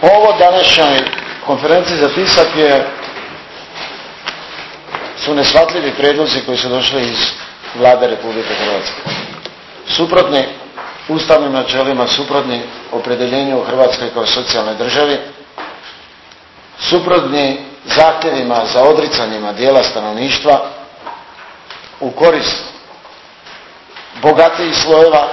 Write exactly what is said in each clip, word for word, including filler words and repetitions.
Ovo današnjoj konferenciji za tisak je, su neshvatljivi prijedlozi koji su došli iz Vlade Republike Hrvatske. Suprotni ustavnim načelima, suprotni opredjeljenju u Hrvatskoj kao socijalnoj državi, suprotni zahtjevima za odricanjima dijela stanovništva u korist bogatijih slojeva,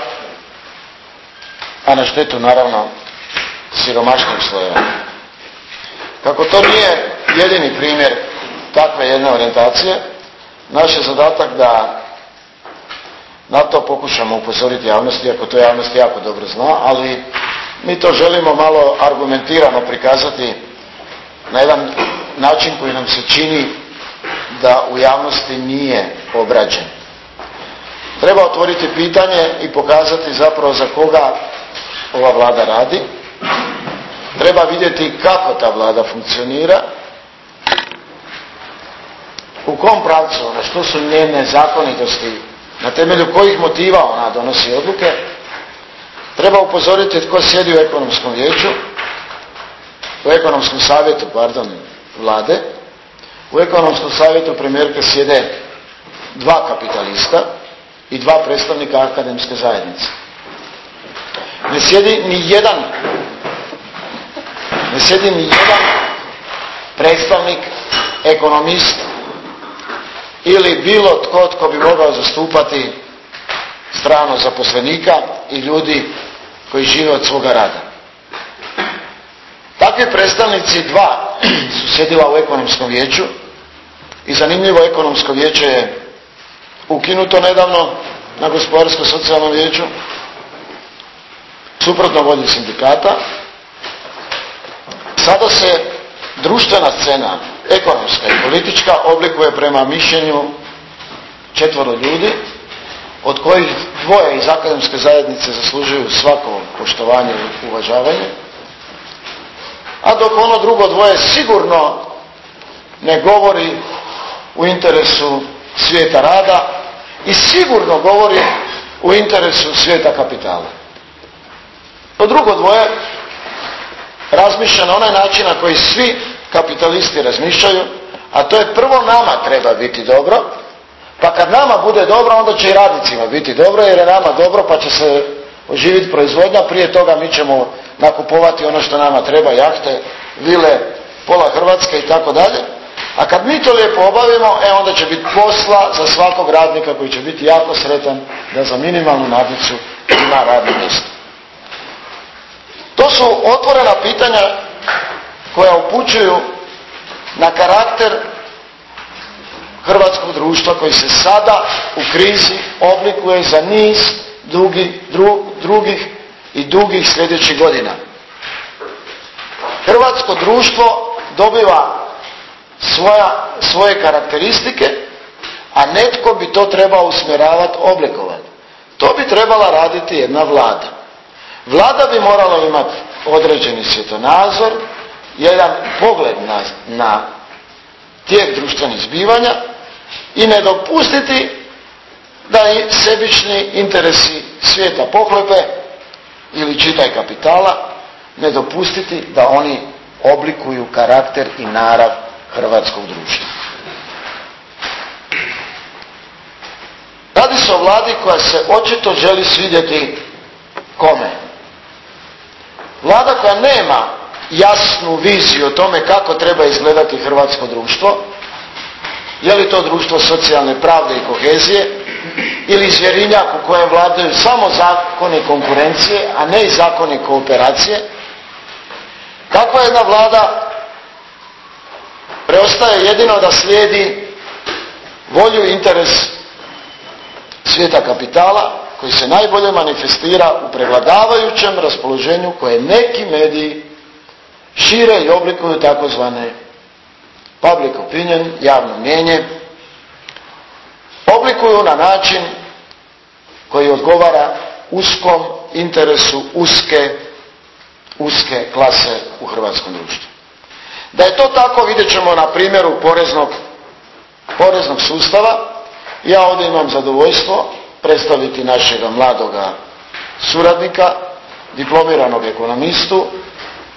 a na štetu naravno siromašnijih slojeva. Kako to nije jedini primjer takve jedne orijentacije, naš je zadatak da na to pokušamo upozoriti javnost, iako to javnost jako dobro zna, ali mi to želimo malo argumentirano prikazati na jedan način koji nam se čini da u javnosti nije obrađen. Treba otvoriti pitanje i pokazati zapravo za koga ova Vlada radi. Treba vidjeti kako ta Vlada funkcionira, u kom pravcu ona, što su njene zakonitosti, na temelju kojih motiva ona donosi odluke. Treba upozoriti tko sjedi u ekonomskom vijeću, u ekonomskom savjetu, pardon, Vlade. U ekonomskom savjetu premijerke sjede dva kapitalista i dva predstavnika akademske zajednice. Ne sjedi ni jedan, ne sjedi ni jedan predstavnik ekonomista ili bilo tko tko bi mogao zastupati stranu zaposlenika i ljudi koji žive od svoga rada. Takvi predstavnici dva su sjedila u ekonomskom vijeću i zanimljivo, ekonomsko vijeće je ukinuto nedavno na gospodarsko-socijalnom vijeću, suprotno volji sindikata. Sada se društvena scena, ekonomska i politička, oblikuje prema mišljenju četvoro ljudi, od kojih dvoje iz akademske zajednice zaslužuju svako poštovanje i uvažavanje, a dok ono drugo dvoje sigurno ne govori u interesu svijeta rada i sigurno govori u interesu svijeta kapitala. To drugo dvoje razmišlja na onaj način na koji svi kapitalisti razmišljaju, a to je prvo nama treba biti dobro, pa kad nama bude dobro, onda će i radnicima biti dobro, jer je nama dobro, pa će se oživiti proizvodnja. Prije toga mi ćemo nakupovati ono što nama treba, jahte, vile, pola Hrvatske i tako dalje. A kad mi to lijepo obavimo, e onda će biti posla za svakog radnika koji će biti jako sretan da za minimalnu nadnicu ima radno mjesto. To su otvorena pitanja koja upućuju na karakter hrvatskog društva koji se sada u krizi oblikuje za niz dugi, dru, drugih i dugih sljedećih godina. Hrvatsko društvo dobiva svoja, svoje karakteristike, a netko bi to trebao usmjeravati, oblikovati. To bi trebala raditi jedna Vlada. Vlada bi morala imati određeni svjetonazor, jedan pogled na, na tijek društvenih zbivanja i ne dopustiti da i sebični interesi svijeta pohlepe ili čitaj kapitala, ne dopustiti da oni oblikuju karakter i narav hrvatskog društva. Radi se o Vladi koja se očito želi svidjeti kome? Vlada koja nema jasnu viziju o tome kako treba izgledati hrvatsko društvo, je li to društvo socijalne pravde i kohezije ili zvjerinjak u kojem vladaju samo zakoni konkurencije, a ne i zakoni kooperacije. Kakva jedna Vlada preostaje jedino da slijedi volju i interes svijeta kapitala, koji se najbolje manifestira u prevladavajućem raspoloženju koje neki mediji šire i oblikuju takozvane public opinion, javno mnijenje, oblikuju na način koji odgovara uskom interesu uske, uske klase u hrvatskom društvu. Da je to tako vidjet ćemo na primjeru poreznog, poreznog sustava. Ja ovdje imam zadovoljstvo predstaviti našega mladoga suradnika, diplomiranog ekonomistu,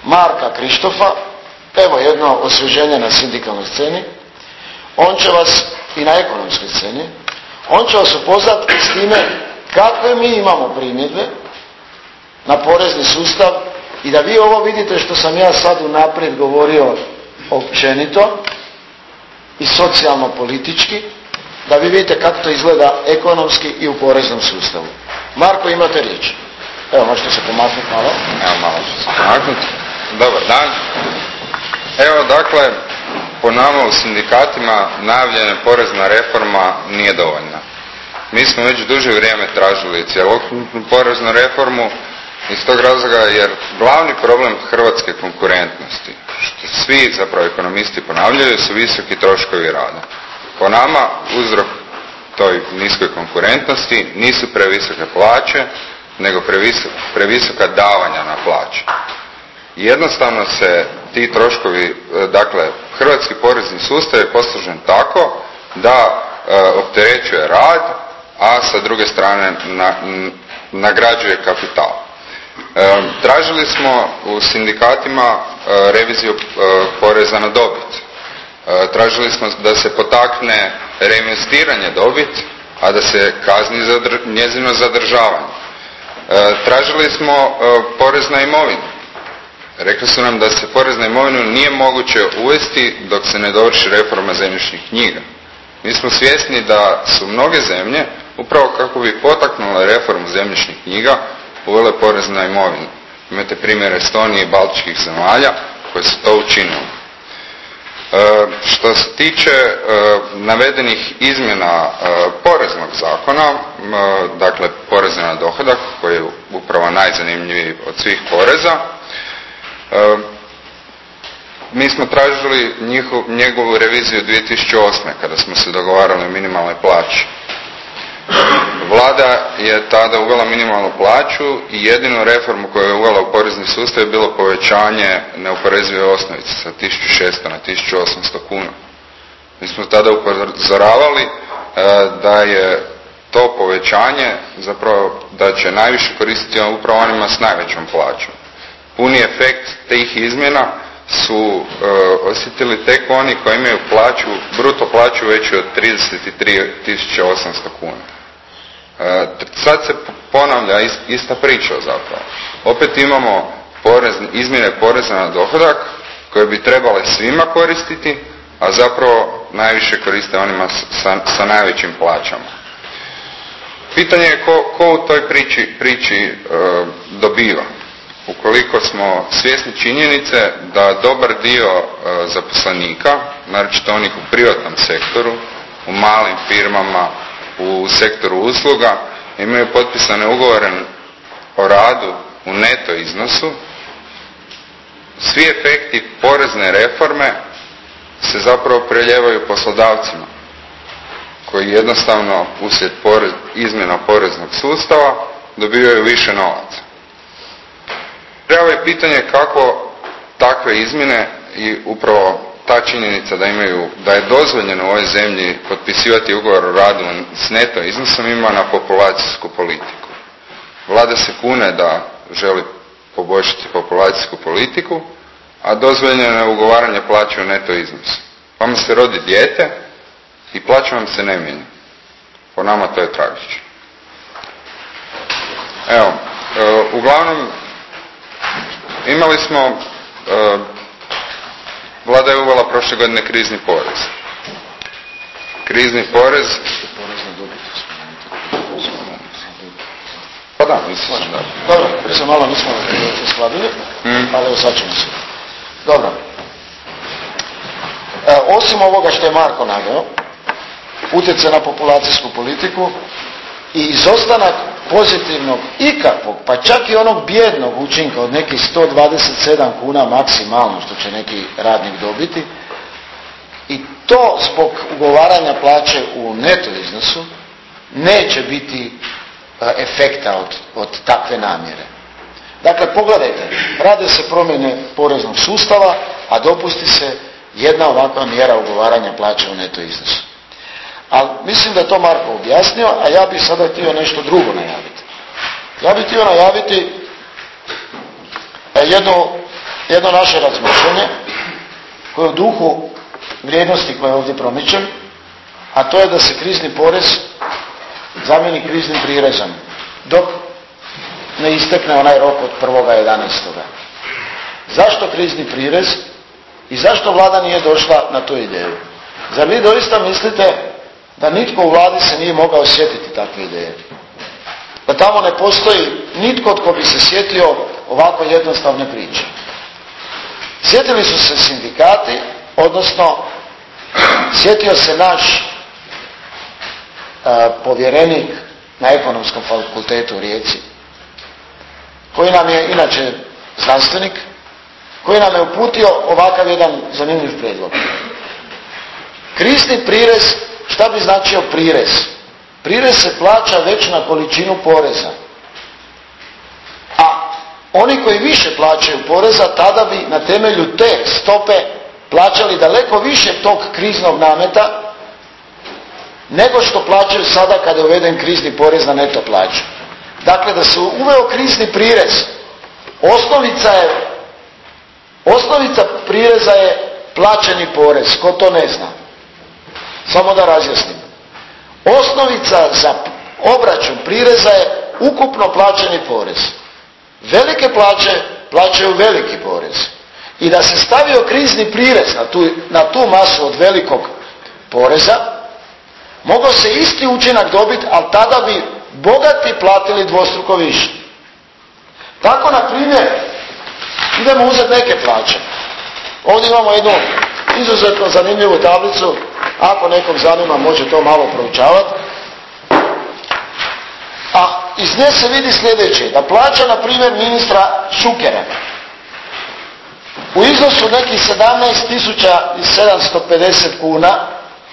Marka Krištofa, evo jedno osvježenje na sindikalnoj sceni, on će vas i na ekonomskoj sceni, on će vas upoznati s time kakve mi imamo primjedbe na porezni sustav i da vi ovo vidite što sam ja sad unaprijed govorio općenito i socijalno-politički, da vi vidite kako to izgleda ekonomski i u poreznom sustavu. Marko, imate riječ. Evo, možete se pomaknuti malo. Evo, malo ću se pomaknuti. Dobar dan. Evo, dakle, po nama u sindikatima najavljena porezna reforma nije dovoljna. Mi smo već duže vrijeme tražili cjelokupnu poreznu reformu iz tog razloga jer glavni problem hrvatske konkurentnosti, što svi zapravo ekonomisti ponavljaju, su visoki troškovi rada. Po nama uzrok toj niskoj konkurentnosti nisu previsoke plaće, nego previsoka, previsoka davanja na plaće. Jednostavno se ti troškovi, dakle, hrvatski porezni sustav je posložen tako da e, opterećuje rad, a sa druge strane na, nagrađuje kapital. E, tražili smo u sindikatima e, reviziju e, poreza na dobit. E, tražili smo da se potakne reinvestiranje dobit, a da se kazni zadr, njezino zadržavanje. E, tražili smo e, porez na imovinu. Rekli su nam da se porez na imovinu nije moguće uvesti dok se ne dovrši reforma zemljišnih knjiga. Mi smo svjesni da su mnoge zemlje, upravo kako bi potaknule reformu zemljišnih knjiga, uvele porez na imovinu. Imate primjer Estonije i baltičkih zemalja koje su to učinile. E, što se tiče e, navedenih izmjena e, poreznog zakona, e, dakle poreza na dohodak, koji je upravo najzanimljiviji od svih poreza, e, mi smo tražili njihov, njegovu reviziju dvije tisuće osme kada smo se dogovarali o minimalnoj plaći. Vlada je tada uvela minimalnu plaću i jedinu reformu koju je uvela u porezni sustav je bilo povećanje neoporezive osnovice sa tisuću šesto na tisuću osamsto kuna. Mi smo tada upozoravali da je to povećanje zapravo da će najviše koristiti upravo onima s najvećom plaćom. Puni efekt tih izmjena su e, osjetili tek oni koji imaju plaću, bruto plaću veću od trideset tri tisuće osamsto kuna. E, sad se ponavlja ist, ista priča zapravo. Opet imamo porez, izmjene poreza na dohodak koje bi trebale svima koristiti, a zapravo najviše koriste onima sa, sa najvećim plaćama. Pitanje je ko, ko u toj priči, priči e, dobiva. Ukoliko smo svjesni činjenice da dobar dio e, zaposlenika, naročito onih u privatnom sektoru, u malim firmama, u sektoru usluga, imaju potpisane ugovore o radu u neto iznosu, svi efekti porezne reforme se zapravo preljevaju poslodavcima, koji jednostavno uslijed porez, izmjena poreznog sustava dobivaju više novaca. Pravo je pitanje kako takve izmjene i upravo ta činjenica da imaju, da je dozvoljeno u ovoj zemlji potpisivati ugovor o radu s neto iznosom ima na populacijsku politiku. Vlada se kune da želi poboljšati populacijsku politiku, a dozvoljeno je ugovaranje plaće u neto iznosu. Vama se rodi dijete i plaća vam se ne mijenja. Po nama to je tragično. Evo, e, uglavnom imali smo, e, Vlada je uvela prošle godine krizni porez. Krizni porez... Pa da, mislim da. Dobro, prije se malo nismo uskladili, mm. ali evo sad ćemo se. Dobro. E, osim ovoga što je Marko naveo, utjecaj na populacijsku politiku i izostanak pozitivnog ikakvog, pa čak i onog bijednog učinka od nekih sto dvadeset sedam kuna maksimalno što će neki radnik dobiti, i to zbog ugovaranja plaće u neto iznosu neće biti efekta od, od takve namjere. Dakle, pogledajte, rade se promjene poreznog sustava, a dopusti se jedna ovakva mjera ugovaranja plaće u neto iznosu. Ali mislim da je to Marko objasnio, a ja bih sada htio nešto drugo najaviti. Ja bih htio najaviti jednu, jedno naše razmišljanje koje je u duhu vrijednosti koje ovdje promičem, a to je da se krizni porez zamijeni kriznim prirezom dok ne istekne onaj rok od prvog jedanaestog Zašto krizni prirez i zašto vlada nije došla na tu ideju? Zar vi doista mislite da nitko u vladi se nije mogao sjetiti takve ideje? Da tamo ne postoji nitko tko bi se sjetio ovako jednostavne priče? Sjetili su se sindikati, odnosno sjetio se naš a, povjerenik na Ekonomskom fakultetu u Rijeci, koji nam je inače znanstvenik, koji nam je uputio ovakav jedan zanimljiv prijedlog. Krizni prirez, šta bi značio prirez? Prirez se plaća već na količinu poreza. A oni koji više plaćaju poreza, tada bi na temelju te stope plaćali daleko više tog kriznog nameta nego što plaćaju sada kada je uveden krizni porez na neto plaću. Dakle, da se uveo krizni prirez, osnovica je, osnovica prireza je plaćeni porez, ko to ne zna. Samo da razjasnim. Osnovica za obračun prireza je ukupno plaćeni porez. Velike plaće plaćaju veliki porez. I da se stavio krizni prirez na tu, na tu masu od velikog poreza, mogao se isti učinak dobiti, ali tada bi bogati platili dvostruko više. Tako, na primjer, idemo uzeti neke plaće. Ovdje imamo jednu izuzetno zanimljivu tablicu, ako nekom zanima može to malo proučavati. A iz nje se vidi sljedeće, da plaća, na primjer, ministra Šukera u iznosu nekih sedamnaest tisuća sedamsto pedeset kuna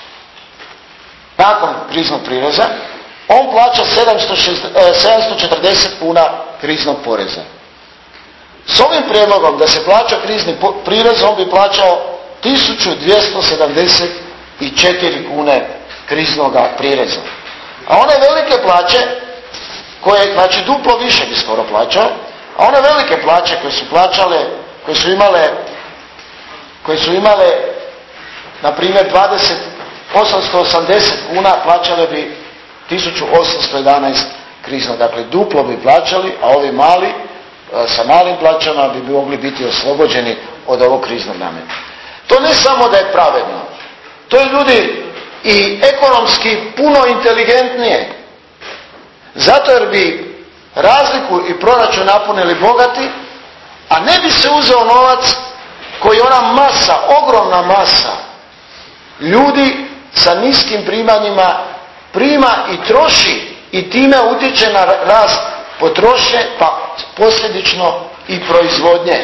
nakon kriznog prireza, on plaća sedamsto četrdeset kuna kriznog poreza. S ovim prijedlogom da se plaća krizni prirez, on bi plaćao tisuću dvjesto sedamdeset četiri kune kriznog prireza. A one velike plaće, koje, znači duplo više bi skoro plaćao, a one velike plaće koje su plaćale, koje su imale, koje su imale, na primjer, dvadeset osamsto osamdeset kuna, plaćale bi tisuću osamsto jedanaest krizno. Dakle, duplo bi plaćali, a ovi mali, sa malim plaćama bi mogli biti oslobođeni od ovog kriznog nameta. To ne samo da je pravedno, to je, ljudi, i ekonomski puno inteligentnije. Zato jer bi razliku i proračun napunili bogati, a ne bi se uzeo novac koji ona masa, ogromna masa ljudi sa niskim primanjima prima i troši i time utječe na rast potrošnje, pa posljedično i proizvodnje.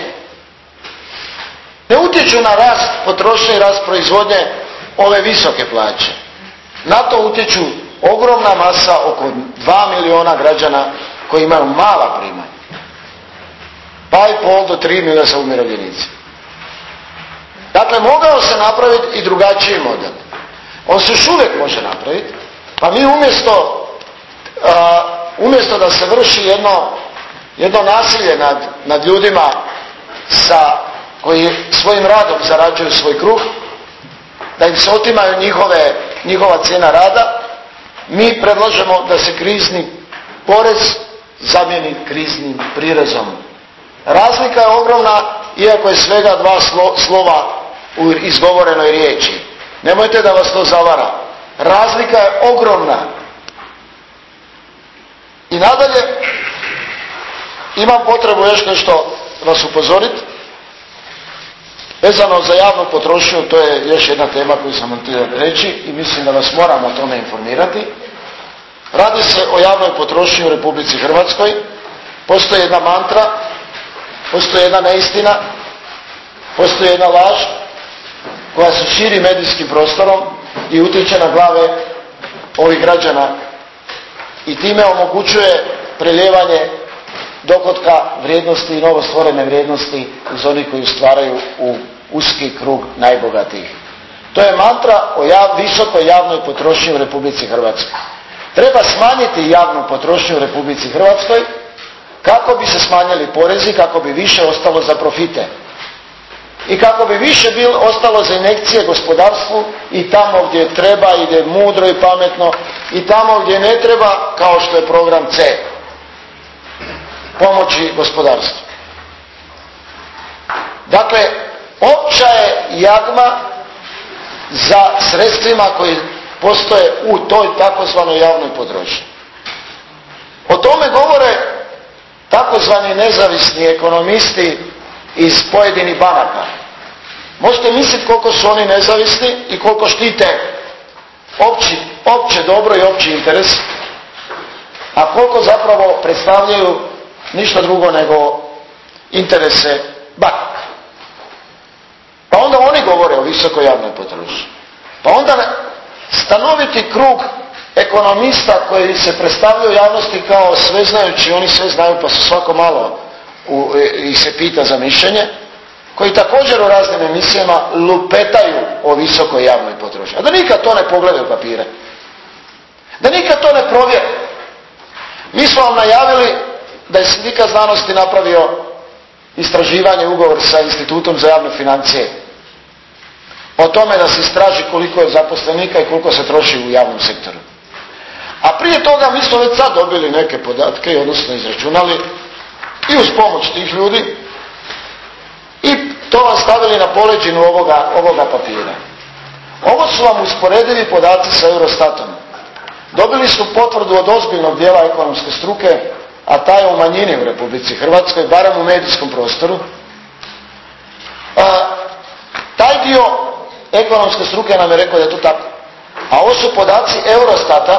Ne utječu na rast potrošnje i rast proizvodnje ove visoke plaće. Na to utječu ogromna masa, oko dva milijuna građana koji imaju mala primanja. Pa i pol do tri milijuna sa umirovljenici. Dakle, mogao se napraviti i drugačiji model. On se još uvijek može napraviti, pa mi umjesto, a, umjesto da se vrši jedno, jedno nasilje nad, nad ljudima sa, koji svojim radom zarađuju svoj kruh, da im se otimaju njihove, njihova cijena rada, mi predlažemo da se krizni porez zamijeni kriznim prirezom. Razlika je ogromna, iako je svega dva slo, slova u izgovorenoj riječi. Nemojte da vas to zavara. Razlika je ogromna. I nadalje, imam potrebu još nešto vas upozoriti. Vezano za javnu potrošnju, to je još jedna tema koju sam vam htio reći i mislim da vas moram o tome informirati. Radi se o javnoj potrošnji u Republici Hrvatskoj. Postoji jedna mantra, postoji jedna neistina, postoji jedna laž koja se širi medijskim prostorom i utječe na glave ovih građana i time omogućuje prelijevanje dohotka vrijednosti i novostvorene vrijednosti iz onih koji stvaraju u uski krug najbogatijih. To je mantra o jav, visokoj javnoj potrošnji u Republici Hrvatskoj. Treba smanjiti javnu potrošnju u Republici Hrvatskoj kako bi se smanjili porezi, kako bi više ostalo za profite. i kako bi više bilo ostalo za injekcije gospodarstvu i tamo gdje treba i gdje je mudro i pametno i tamo gdje ne treba, kao što je program C, pomoći gospodarstvu. Dakle, opća je jagma za sredstvima koji postoje u toj takozvanoj javnoj potrošnji. O tome govore takozvani nezavisni ekonomisti iz pojedinih banaka. Možete misliti koliko su oni nezavisni i koliko štite opći, opće dobro i opći interes, a koliko zapravo predstavljaju ništa drugo nego interese banaka. Pa onda oni govore o visokoj javnoj potrošnji. Pa onda stanoviti krug ekonomista koji se predstavljaju javnosti kao sveznajući, oni sve znaju pa se svako malo u, i se pita za mišljenje, koji također u raznim emisijama lupetaju o visokoj javnoj potrošnji. A da nikad to ne pogledaju papire. Da nikad to ne provjere. Mi smo vam najavili da je Sindikat znanosti napravio istraživanje, ugovor sa Institutom za javne financije o tome da se istraži koliko je zaposlenika i koliko se troši u javnom sektoru. A prije toga mi smo već sad dobili neke podatke, odnosno izračunali i uz pomoć tih ljudi i to vam stavili na poleđinu ovoga, ovoga papira. Ovo su vam usporedivi podaci sa Eurostatom. Dobili su potvrdu od ozbiljnog dijela ekonomske struke, a ta je u manjini u Republici Hrvatskoj, barem u medijskom prostoru. A, taj dio ekonomske struke nam je rekao da je to tako. A ovo su podaci Eurostata,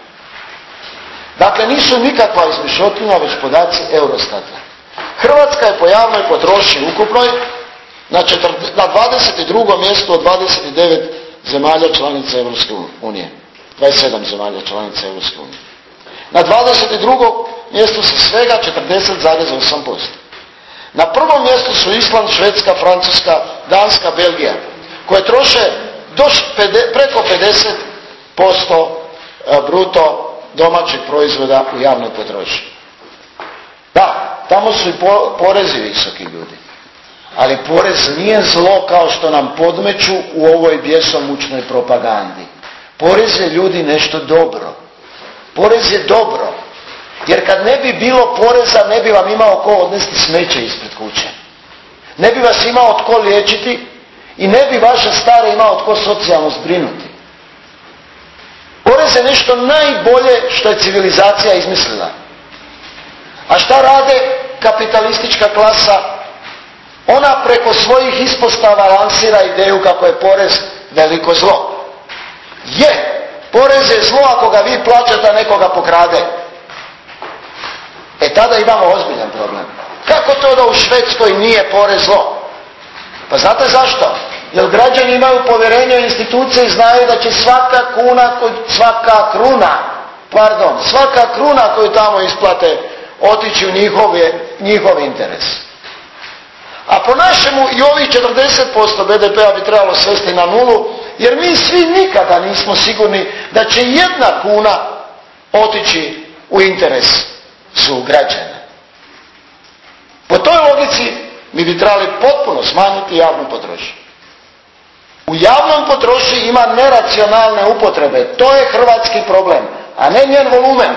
dakle nisu nikakva izmišljotina, već podaci Eurostata. Hrvatska je po javnoj potrošnji ukupnoj na, četrde, na dvadeset drugom mjestu od dvadeset devet zemalja članica Europske unije. dvadeset sedam zemalja članica Europske unije. Na dvadeset drugom mjestu su svega četrdeset zarez osam posto. Na prvom mjestu su Island, Švedska, Francuska, Danska, Belgija, koje troše do preko pedeset posto bruto domaćeg proizvoda u javnoj potrošnji. Da, tamo su i porezi visoki, ljudi. Ali porez nije zlo kao što nam podmeću u ovoj bjesomučnoj propagandi. Porez je, ljudi, nešto dobro. Porez je dobro. Jer kad ne bi bilo poreza, ne bi vam imao ko odnesti smeće ispred kuće. Ne bi vas imao tko liječiti i ne bi vaše stare imao tko socijalno zbrinuti. Porez je nešto najbolje što je civilizacija izmislila. A šta rade kapitalistička klasa? Ona preko svojih ispostava lansira ideju kako je porez veliko zlo. Je, porez je zlo ako ga vi plaćate, a nekoga pokrade. E tada imamo ozbiljan problem. Kako to da u Švedskoj nije porez zlo? Pa znate zašto? Jer građani imaju povjerenje u institucije i znaju da će svaka kuna, svaka kruna, pardon, svaka kruna koju tamo isplate otići u njihove, njihov interes. A po našemu i ovih četrdeset posto be de pea bi trebalo svesti na nulu, jer mi svi nikada nismo sigurni da će jedna kuna otići u interes su građana. Po toj logici mi bi trebali potpuno smanjiti javnu potrošnju. U javnom potrošnji ima neracionalne upotrebe. To je hrvatski problem, a ne njen volumen.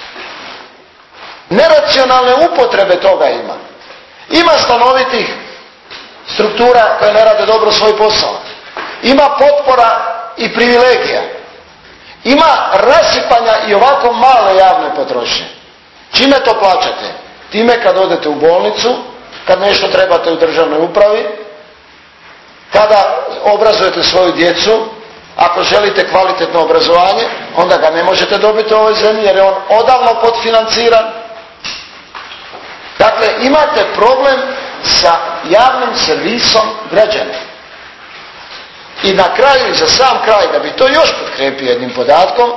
Neracionalne upotrebe toga ima. Ima stanovitih struktura koje ne rade dobro svoj posao. Ima potpora i privilegija. Ima rasipanja i ovako male javne potrošnje. Čime to plaćate? Time kad odete u bolnicu, kad nešto trebate u državnoj upravi, kada obrazujete svoju djecu, ako želite kvalitetno obrazovanje, onda ga ne možete dobiti u ovoj zemlji jer je on odavno podfinanciran. Dakle, imate problem sa javnim servisom građana. I na kraju, i za sam kraj, da bi to još potkrijepio jednim podatkom,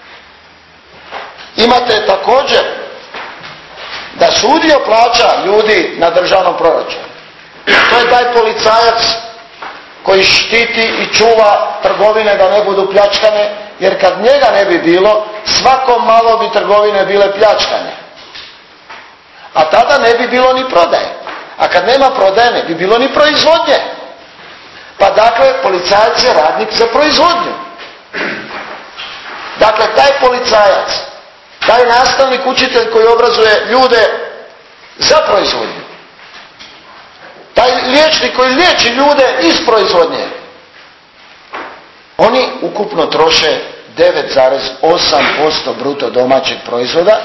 imate također da su udio plaća ljudi na državnom proračunu. To je taj policajac koji štiti i čuva trgovine da ne budu pljačkane, jer kad njega ne bi bilo, svako malo bi trgovine bile pljačkane. A tada ne bi bilo ni prodaje. A kad nema prodaje, ne bi bilo ni proizvodnje. Pa dakle, policajac je radnik za proizvodnju. Dakle, taj policajac, taj nastavnik, učitelj koji obrazuje ljude za proizvodnju, taj liječnik koji liječi ljude iz proizvodnje, oni ukupno troše devet zarez osam posto bruto domaćeg proizvoda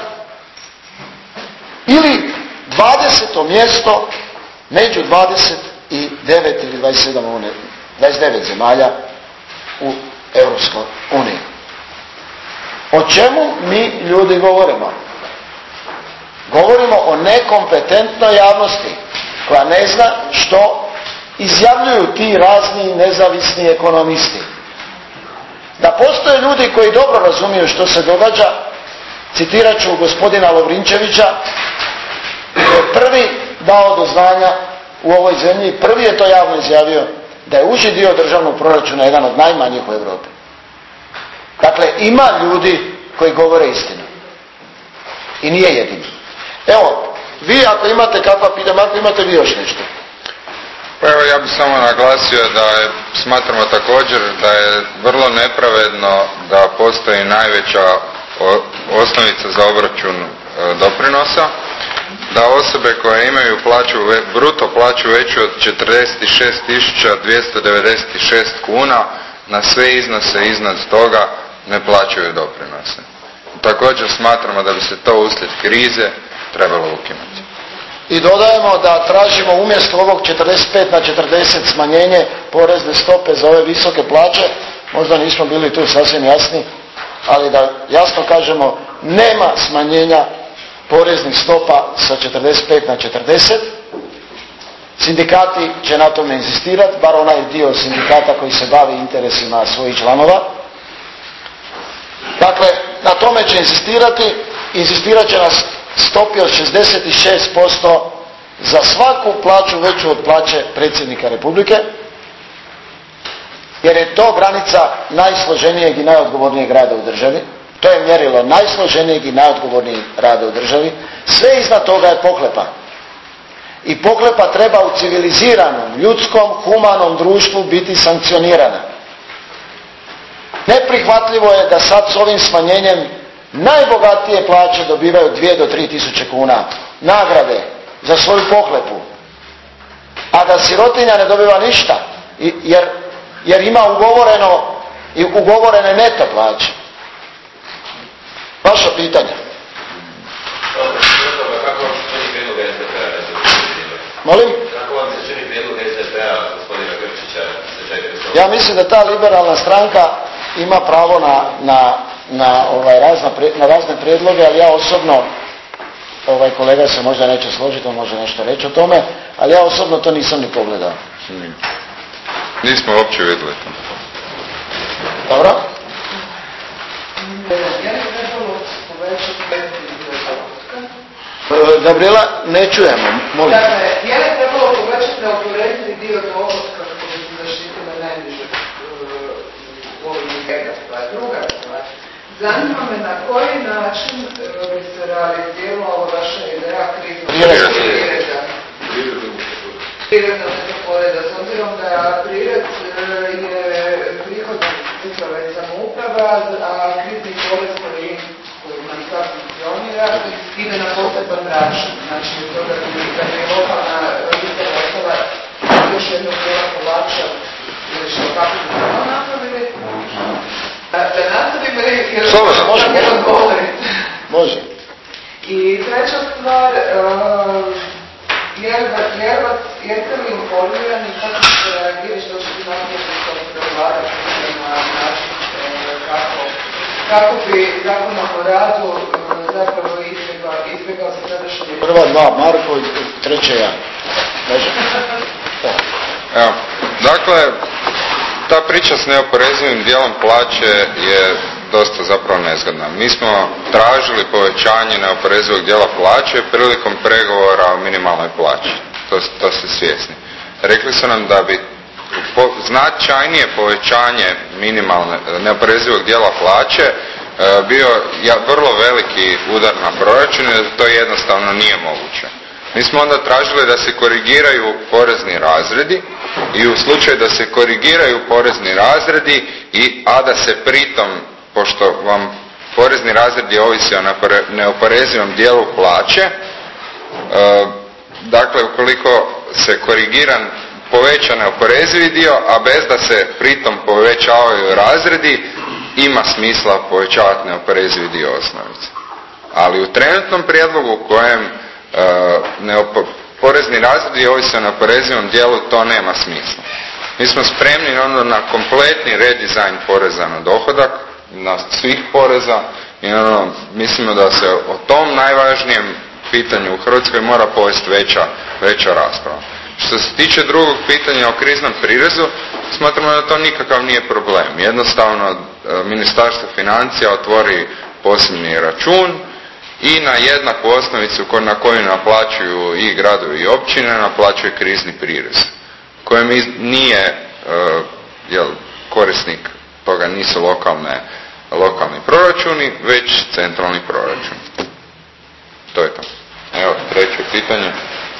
ili dvadeseto mjesto među dvadeset devet ili dvadeset sedam, dvadeset devet zemalja u Europskoj uniji. O čemu mi ljudi govorimo? Govorimo o nekompetentnoj javnosti koja ne zna što izjavljuju ti razni nezavisni ekonomisti. Da postoje ljudi koji dobro razumiju što se događa, citirat ću gospodina Lovrinčevića, koji je prvi dao do znanja u ovoj zemlji, prvi je to javno izjavio, da je uži dio državnog proračuna jedan od najmanjih u Europi. Dakle, ima ljudi koji govore istinu. I nije jedini. Evo, vi ako imate kakva pitanja, ako imate vi još nešto. Pa evo, ja bih samo naglasio da je, smatramo također da je vrlo nepravedno da postoji najveća osnovica za obračun doprinosa, da osobe koje imaju plaću, bruto plaću veću od četrdeset šest tisuća dvjesto devedeset šest kuna, na sve iznose iznad toga ne plaćaju doprinose. Također smatramo da bi se to uslijed krize trebalo ukinuti. I dodajemo da tražimo umjesto ovog četrdeset pet na četrdeset smanjenje porezne stope za ove visoke plaće, možda nismo bili tu sasvim jasni, ali da jasno kažemo, nema smanjenja poreznih stopa sa četrdeset pet na četrdeset. Sindikati će na tome inzistirati, bar onaj dio sindikata koji se bavi interesima svojih članova. Dakle, na tome će inzistirati, inzistirat će na stopi od šezdeset šest posto za svaku plaću veću od plaće predsjednika Republike, jer je to granica najsloženijeg i najodgovornijeg rada u državi. To je mjerilo najsloženijeg i najodgovornijeg rada u državi. Sve iznad toga je pohlepa. I pohlepa treba u civiliziranom, ljudskom, humanom društvu biti sankcionirana. Neprihvatljivo je da sad s ovim smanjenjem najbogatije plaće dobivaju dvije do tri tisuće kuna nagrade za svoju pohlepu, a da sirotinja ne dobiva ništa, jer, jer ima ugovoreno i ugovorene neto plaće. Vaša pitanja? Kako vam se čini prijedlog S D P-a? Molim? Kako vam se čini prijedlog S D P-a gospodina Grčića? Ja mislim da ta liberalna stranka ima pravo na, na, na, ovaj, razna, na razne prijedloge, ali ja osobno, ovaj kolega se možda neće složiti, on može nešto reći o tome, ali ja osobno to nisam ni pogledao. Hmm. Nismo uopće vidjeli to. Dobro? Gabriela, ne čujemo, molim. Dakle, je li trebalo povećati neoporezivi dio dohotka kako bi se zaštitila najniže u ovim mjerama? Druga stvar, zanima me na koji način bi se realizirala ova vaša ideja kriznog prireda. Prirednog poreda, s obzirom da prired je prihodom uprave i samouprava, a krizni porez koji nam sad funkcionira ide na poseban račun. Znači, to da bi, da bi lokalna lista ostala još jednog dijela kolača ili što kako bi to napravili. Da nastavim jer Slobodno, može, može odgovoriti. Može. I treća stvar, jeste li informirani kako se reagirati što će biti napraviti s obzirom vlada na način kako kako bi zakonom o radu zapravo izbjegao, izbjegao se sadašnje. Prva dva, Marko i treće ja. Može? Evo, dakle, ta priča s neoporezivim dijelom plaće je dosta zapravo nezgodna. Mi smo tražili povećanje neoporezivog dijela plaće prilikom pregovora o minimalnoj plaći. To, to ste svjesni. Rekli su nam da bi po, značajnije povećanje minimalne neoporezivog dijela plaće e, bio ja, vrlo veliki udar na proračun i da to jednostavno nije moguće. Mi smo onda tražili da se korigiraju porezni razredi i u slučaju da se korigiraju porezni razredi, i, a da se pritom, pošto vam porezni razredi ovisi o neoporezivom dijelu plaće, e, dakle ukoliko se korigiran poveća neoporezivi dio, a bez da se pritom povećavaju razredi, ima smisla povećavati neoporezivi dio osnovice. Ali u trenutnom prijedlogu u kojem e, neopo, porezni razredi ovise o neoporezivom dijelu, to nema smisla. Mi smo spremni onda na kompletni redizajn poreza na dohodak, na svih poreza, i ono, mislimo da se o tom najvažnijem pitanju u Hrvatskoj mora povesti veća, veća rasprava. Što se tiče drugog pitanja o kriznom prirezu, smatramo da to nikakav nije problem. Jednostavno, Ministarstvo financija otvori posebni račun i na jednaku osnovicu na koju naplaćuju i gradovi i općine naplaćuje krizni prirez, kojem nije jel, korisnik toga nisu lokalne, lokalni proračuni, već centralni proračun. To je to. Evo, treće pitanje.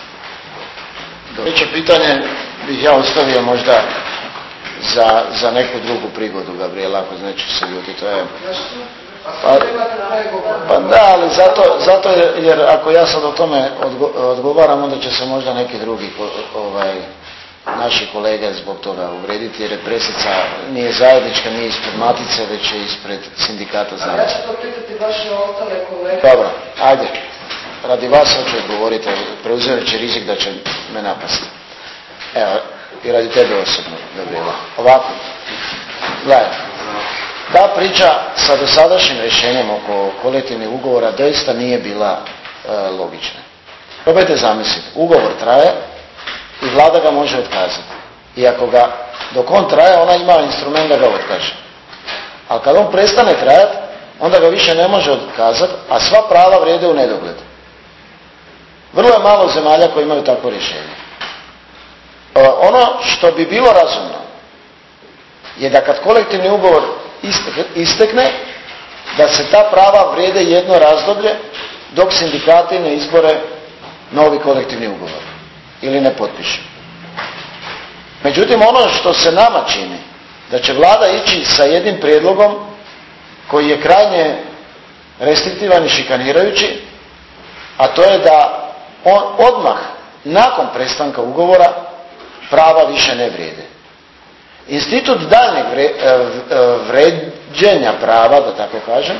Treće pitanje bih ja ostavio možda za, za neku drugu prigodu, Gabriela, ako znači se ljudi, to je... Pa, pa da, ali zato, zato jer ako ja sad o tome odgo, odgovaram, onda će se možda neki drugi ovaj, naši kolege zbog toga uvrediti, jer presica nije zajednička, nije ispred Matice, već je ispred sindikata znanosti. Ja ću to pitati vaše ostale kolege. Dobro, ajde. Radi vas hoću odgovoriti, preuzet će rizik da će me napasti. Evo, i radi tebe osobno, Gabriela. Ovako, gledaj, ta priča sa dosadašnjim rješenjem oko kolektivnih ugovora doista nije bila e, logična. Probajte zamisliti, ugovor traje i vlada ga može otkazati. I ako ga, dok on traje, ona ima instrument da ga otkaže. Ali kad on prestane trajati, onda ga više ne može otkazati, a sva prava vrijede u nedogled. Vrlo je malo zemalja koji imaju takvo rješenje. E, ono što bi bilo razumno je da kad kolektivni ugovor istekne, da se ta prava vrijede jedno razdoblje dok sindikati ne izbore novi kolektivni ugovor ili ne potpišu. Međutim, ono što se nama čini, da će vlada ići sa jednim prijedlogom koji je krajnje restriktivan i šikanirajući, a to je da on odmah nakon prestanka ugovora prava više ne vrijede. Institut daljnjeg vređenja prava, da tako kažem,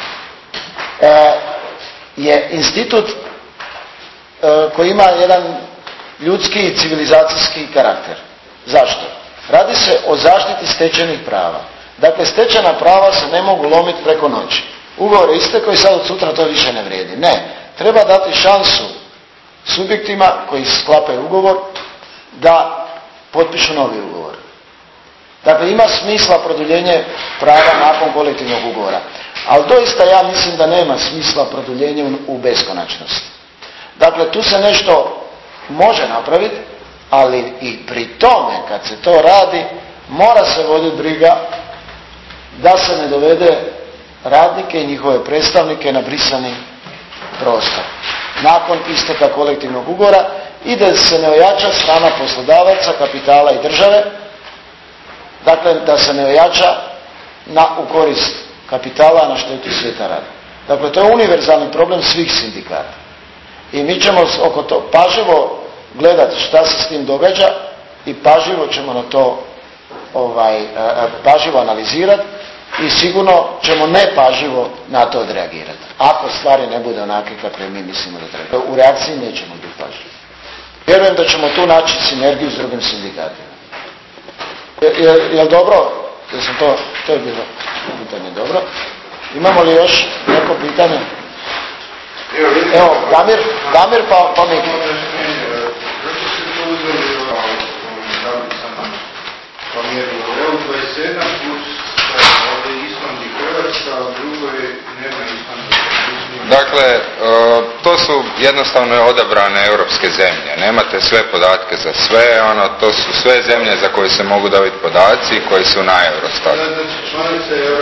je institut koji ima jedan ljudski i civilizacijski karakter. Zašto? Radi se o zaštiti stečenih prava. Dakle, stečena prava se ne mogu lomiti preko noći. Ugovor je istekao i sad od sutra to više ne vrijedi. Ne, treba dati šansu subjektima koji sklapaju ugovor da potpišu novi ugovor. Dakle, ima smisla produljenje prava nakon kolektivnog ugovora. Ali doista ja mislim da nema smisla produljenje u beskonačnosti. Dakle, tu se nešto može napraviti, ali i pri tome, kad se to radi, mora se voditi briga da se ne dovede radnike i njihove predstavnike na brisani prostor nakon isteka kolektivnog ugovora i da se ne ojača strana poslodavaca, kapitala i države. Dakle, da se ne ojača na, u korist kapitala na štetu svijeta rada. Dakle, to je univerzalni problem svih sindikata. I mi ćemo oko to pažljivo gledati šta se s tim događa i pažljivo ćemo na to ovaj, pažljivo analizirati i sigurno ćemo nepažljivo na to odreagirati. Ako stvari ne bude onake kakve mi mislimo da treba. U reakciji nećemo biti pažljivi. Vjerujem da ćemo tu naći sinergiju s drugim sindikatima. Je, je, je li dobro? Jer sam to, to je bilo pitanje dobro. Imamo li još neko pitanje? Evo, Damir, Damir pa, pa Miki. Zašto ste to uzeli ovim tablicama? Pa mjerilo E U dvadeset sedam plus ovdje Island i Hrvatska, a drugo je nema Islanda. Dakle, to su jednostavno odabrane europske zemlje. Nemate sve podatke za sve, ono, to su sve zemlje za koje se mogu dobiti podaci koji su na Eurostatu. Znači članice Europske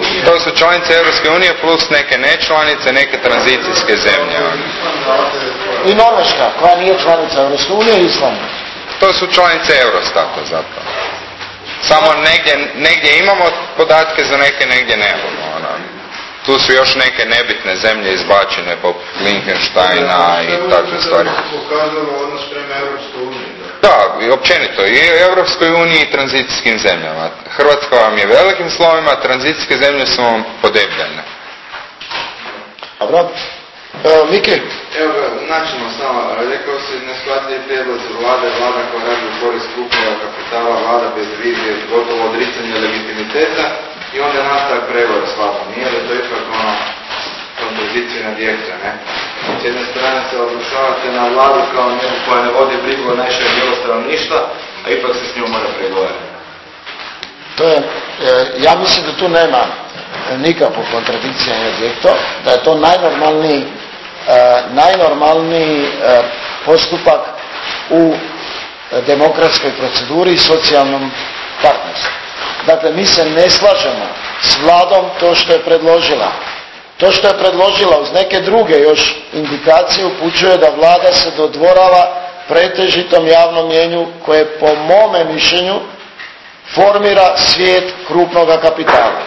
To su članice Europske unije plus neke nečlanice, neke tranzicijske zemlje. I Norveška, koja nije članica Europske unije, i Island. To su članice Eurostata zapravo. Samo negdje, negdje imamo podatke, za neke negdje nemamo. Ono. Tu su još neke nebitne zemlje izbačene, poput Liechtensteina i takve stvari. Pokazalo odnos prema Europskoj uniji. Da, i općenito, i Europskoj uniji i tranzicijskim zemljama. Hrvatska vam je velikim slovima, tranzicijske zemlje su vam podebljene. Dobro. Evo, Miki? Evo ga, načinno samo, rekao si neshvatljivi prijedlog vlade, vlada koja radi u korist krupnoga kapitala, vlada bez vizije, gotovo odricanje legitimiteta i onda nastavak pregovora s vladom. Nije li to ipak ono kontrazicijna djekcija, ne? S jedne strane se obrušavate na vladu kao njegu koja ne vodi brigu o najširem dijelu stanovništva, a ipak se s njom mora pregovarati. To je, ja mislim da tu nema nikakvog kontradikcija i adjekto, da je to najnormalniji, najnormalniji postupak u demokratskoj proceduri i socijalnom partnerstvu. Dakle, mi se ne slažemo s vladom to što je predložila. To što je predložila uz neke druge još indikacije upućuje da vlada se dodvorava pretežitom javnom mnijenju koje po mome mišljenju formira svijet krupnog kapitala.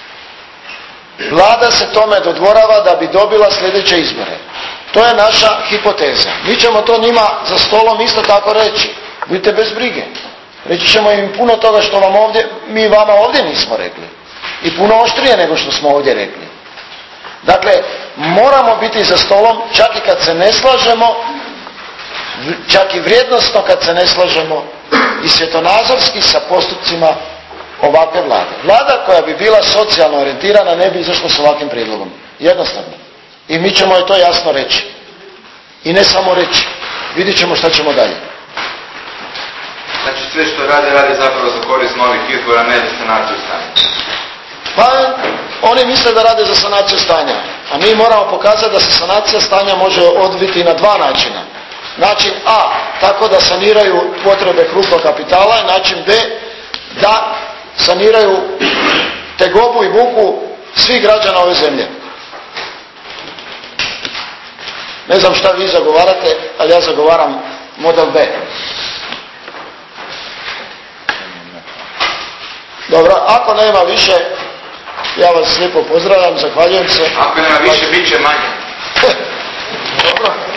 Vlada se tome dodvorava da bi dobila sljedeće izbore. To je naša hipoteza. Mi ćemo to njima za stolom isto tako reći. Budite bez brige. Reći ćemo im puno toga što vam ovdje, mi vama ovdje nismo rekli. I puno oštrije nego što smo ovdje rekli. Dakle, moramo biti za stolom čak i kad se ne slažemo, čak i vrijednosno kad se ne slažemo i svjetonazorski sa postupcima ovakve vlade. Vlada koja bi bila socijalno orijentirana ne bi izašla s ovakvim prijedlogom. Jednostavno. I mi ćemo je to jasno reći. I ne samo reći. Vidjet ćemo šta ćemo dalje. Znači sve što rade, rade zapravo za korist novih izbora, ne za sanaciju stanja. Pa oni misle da rade za sanaciju stanja. A mi moramo pokazati da se sanacija stanja može odviti na dva načina. Način A, tako da saniraju potrebe krupnog kapitala, i način B, da saniraju tegobu i muku svih građana ove zemlje. Ne znam šta vi zagovarate, ali ja zagovaram model B. Dobro, ako nema više, ja vas lijepo pozdravljam, zahvaljujem se. Ako nema više, bit će manje. Dobro.